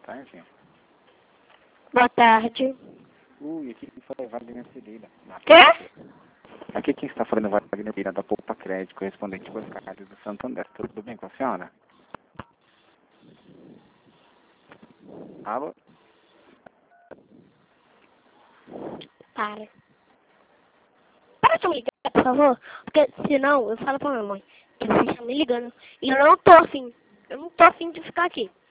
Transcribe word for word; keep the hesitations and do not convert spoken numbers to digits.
tarde. Boa tarde. Ui, aqui quem fala é Wagner Pereira. Quê? Aqui quem está falando é Wagner Pereira da Poupa Crédito, correspondente bancário do Santander. Tudo bem com a senhora? Alô? Para. Para de me ligar, por favor. Porque senão eu falo pra minha mãe que vocês estão me ligando. E eu não tô afim. Eu não tô afim de ficar aqui.